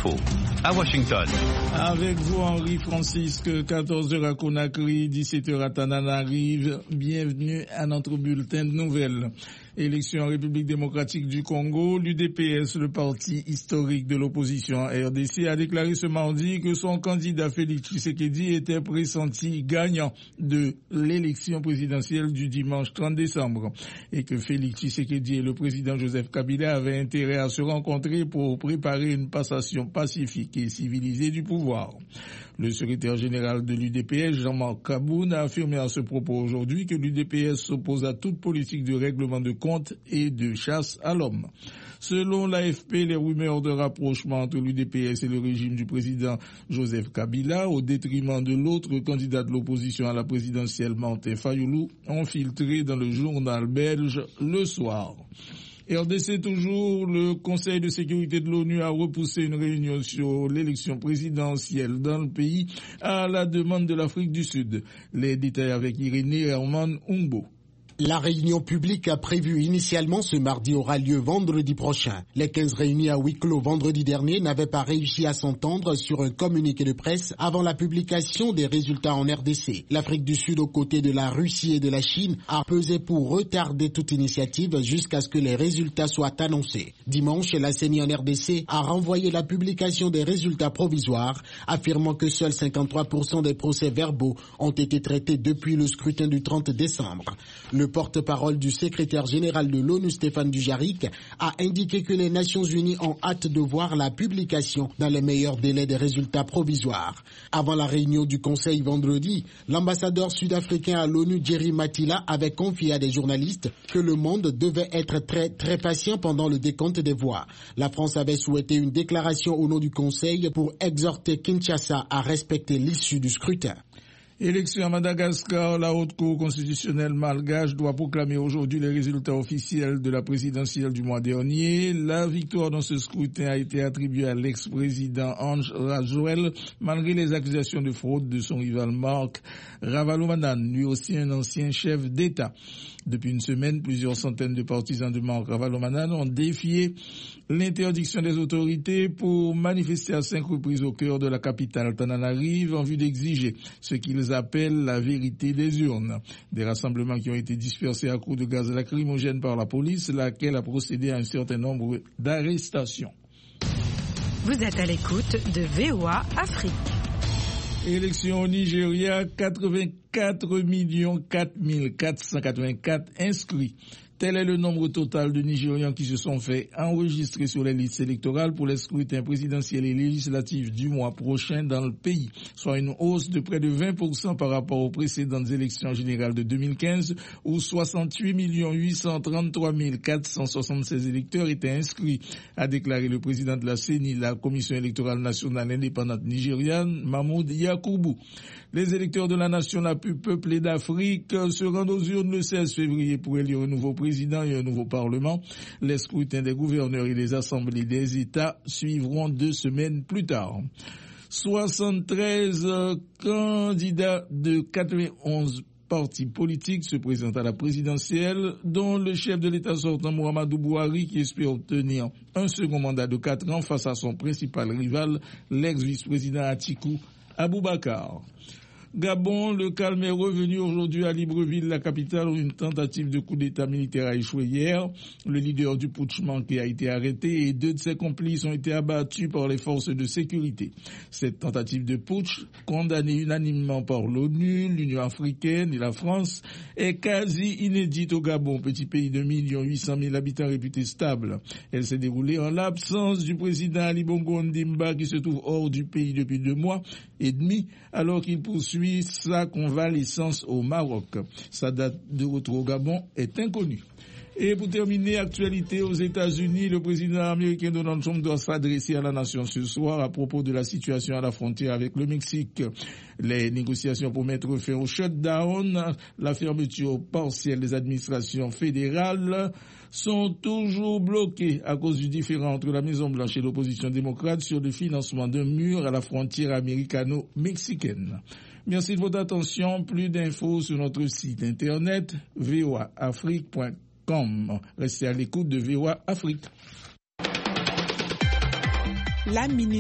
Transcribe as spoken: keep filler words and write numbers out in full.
Info à Washington. Avec vous, Henri Francisque, quatorze heures à Conakry, dix-sept heures à Tananarive. Bienvenue à notre bulletin de nouvelles. Élection en République démocratique du Congo, l'U D P S, le parti historique de l'opposition R D C, a déclaré ce mardi que son candidat Félix Tshisekedi était pressenti gagnant de l'élection présidentielle du dimanche trente décembre et que Félix Tshisekedi et le président Joseph Kabila avaient intérêt à se rencontrer pour préparer une passation pacifique et civilisée du pouvoir. Le secrétaire général de l'U D P S, Jean-Marc Kaboun, a affirmé à ce propos aujourd'hui que l'U D P S s'oppose à toute politique de règlement de compte et de chasse à l'homme. Selon l'A F P, les rumeurs de rapprochement entre l'U D P S et le régime du président Joseph Kabila, au détriment de l'autre candidat de l'opposition à la présidentielle, Martin Fayoulou, ont filtré dans le journal belge Le Soir. R D C toujours, le Conseil de sécurité de l'ONU a repoussé une réunion sur l'élection présidentielle dans le pays à la demande de l'Afrique du Sud. Les détails avec Irénée Herman Umbo. La réunion publique a prévu initialement ce mardi aura lieu vendredi prochain. Les quinze réunis à huis clos vendredi dernier n'avaient pas réussi à s'entendre sur un communiqué de presse avant la publication des résultats en R D C. L'Afrique du Sud, aux côtés de la Russie et de la Chine, a pesé pour retarder toute initiative jusqu'à ce que les résultats soient annoncés. Dimanche, la C E N I en R D C a renvoyé la publication des résultats provisoires, affirmant que seuls cinquante-trois pour cent des procès-verbaux ont été traités depuis le scrutin du trente décembre. Le porte-parole du secrétaire général de l'ONU, Stéphane Dujarric, a indiqué que les Nations Unies ont hâte de voir la publication dans les meilleurs délais des résultats provisoires. Avant la réunion du Conseil vendredi, l'ambassadeur sud-africain à l'ONU, Jerry Matila, avait confié à des journalistes que le monde devait être très très patient pendant le décompte des voix. La France avait souhaité une déclaration au nom du Conseil pour exhorter Kinshasa à respecter l'issue du scrutin. Élection à Madagascar, la Haute Cour constitutionnelle malgache doit proclamer aujourd'hui les résultats officiels de la présidentielle du mois dernier. La victoire dans ce scrutin a été attribuée à l'ex-président Ange Rajouel, malgré les accusations de fraude de son rival Marc Ravalomanane, lui aussi un ancien chef d'État. Depuis une semaine, plusieurs centaines de partisans de Marc Ravalomanane ont défié l'interdiction des autorités pour manifester à cinq reprises au cœur de la capitale Tananarive en vue d'exiger ce qu'ils appellent la vérité des urnes. Des rassemblements qui ont été dispersés à coups de gaz lacrymogène par la police, laquelle a procédé à un certain nombre d'arrestations. Vous êtes à l'écoute de V O A Afrique. Élection au Nigeria, quatre-vingt-quatre millions quatre mille quatre cent quatre-vingt-quatre inscrits. Tel est le nombre total de Nigérians qui se sont fait enregistrer sur les listes électorales pour les scrutins présidentiels et législatifs du mois prochain dans le pays, soit une hausse de près de vingt pour cent par rapport aux précédentes élections générales de deux mille quinze, où soixante-huit millions huit cent trente-trois mille quatre cent soixante-seize électeurs étaient inscrits, a déclaré le président de la C E N I, la Commission électorale nationale indépendante nigériane, Mahmoud Yakubu. Les électeurs de la nation la plus peuplée d'Afrique se rendent aux urnes le seize février pour élire un nouveau président et un nouveau parlement. Les scrutins des gouverneurs et des assemblées des États suivront deux semaines plus tard. soixante-treize candidats de quatre-vingt-onze partis politiques se présentent à la présidentielle, dont le chef de l'État sortant Muhammadu Buhari, qui espère obtenir un second mandat de quatre ans face à son principal rival, l'ex-vice-président Atiku Abubakar. Gabon, le calme est revenu aujourd'hui à Libreville, la capitale, où une tentative de coup d'État militaire a échoué hier. Le leader du putsch manqué a été arrêté et deux de ses complices ont été abattus par les forces de sécurité. Cette tentative de putsch, condamnée unanimement par l'ONU, l'Union africaine et la France, est quasi inédite au Gabon, petit pays de un million huit cent mille habitants réputé stable. Elle s'est déroulée en l'absence du président Ali Bongo Ondimba, qui se trouve hors du pays depuis deux mois et demi, alors qu'il poursuit sa convalescence au Maroc. Sa date de retour au Gabon est inconnue. Et pour terminer, actualité aux États-Unis, le président américain Donald Trump doit s'adresser à la nation ce soir à propos de la situation à la frontière avec le Mexique. Les négociations pour mettre fin au shutdown, la fermeture partielle des administrations fédérales, sont toujours bloquées à cause du différend entre la Maison-Blanche et l'opposition démocrate sur le financement d'un mur à la frontière américano-mexicaine. Merci de votre attention. Plus d'infos sur notre site internet v o a afrique point com. Restez à l'écoute de V O A Afrique. La minute